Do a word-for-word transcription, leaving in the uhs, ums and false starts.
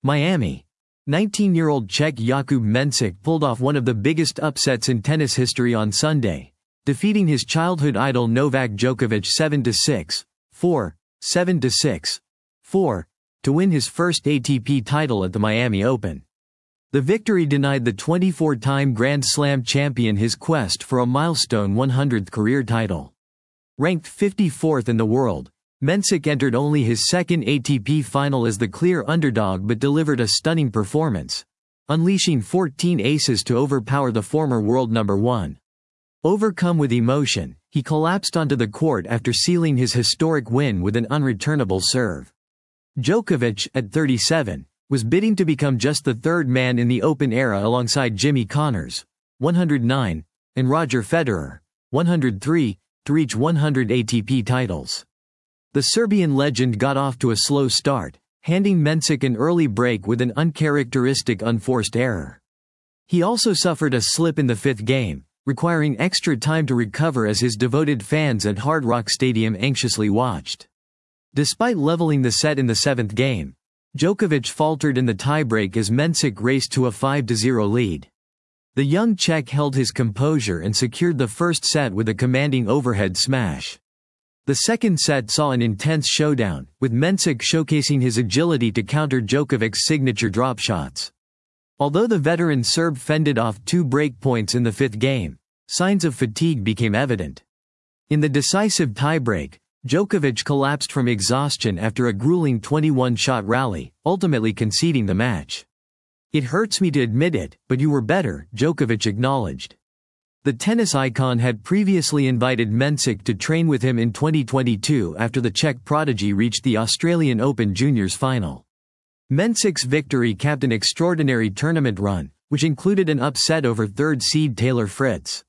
Miami. nineteen-year-old Czech Jakub Mensik pulled off one of the biggest upsets in tennis history on Sunday, defeating his childhood idol Novak Djokovic seven to six, four, seven to six, four, to win his first A T P title at the Miami Open. The victory denied the twenty-four-time Grand Slam champion his quest for a milestone one hundredth career title. Ranked fifty-fourth in the world, Mensik entered only his second A T P final as the clear underdog but delivered a stunning performance, unleashing fourteen aces to overpower the former world number one. Overcome with emotion, he collapsed onto the court after sealing his historic win with an unreturnable serve. Djokovic, at thirty-seven, was bidding to become just the third man in the Open era alongside Jimmy Connors, one hundred nine, and Roger Federer, one hundred three, to reach one hundred A T P titles. The Serbian legend got off to a slow start, handing Mensik an early break with an uncharacteristic unforced error. He also suffered a slip in the fifth game, requiring extra time to recover as his devoted fans at Hard Rock Stadium anxiously watched. Despite leveling the set in the seventh game, Djokovic faltered in the tiebreak as Mensik raced to a five to zero lead. The young Czech held his composure and secured the first set with a commanding overhead smash. The second set saw an intense showdown, with Mensik showcasing his agility to counter Djokovic's signature drop shots. Although the veteran Serb fended off two break points in the fifth game, signs of fatigue became evident. In the decisive tiebreak, Djokovic collapsed from exhaustion after a grueling twenty-one-shot rally, ultimately conceding the match. "It hurts me to admit it, but you were better," Djokovic acknowledged. The tennis icon had previously invited Mensik to train with him in twenty twenty-two after the Czech prodigy reached the Australian Open Juniors final. Mensik's victory capped an extraordinary tournament run, which included an upset over third seed Taylor Fritz.